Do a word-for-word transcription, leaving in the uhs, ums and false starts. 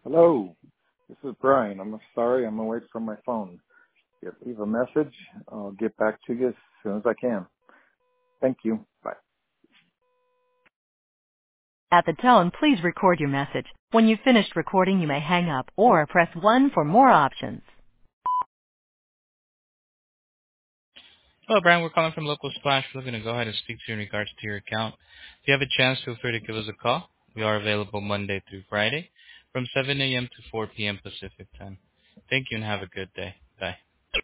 Hello, this is Brian. I'm sorry I'm away from my phone. If you leave a message, I'll get back to you as soon as I can. Thank you. Bye. At the tone, please record your message. When you've finished recording, you may hang up or press one for more options. Hello, Brian. We're calling from Local Splash. We're going to go ahead and speak to you in regards to your account. If you have a chance, feel free to give us a call. We are available Monday through Friday from seven a.m. to four p.m. Pacific time. Thank you and have a good day.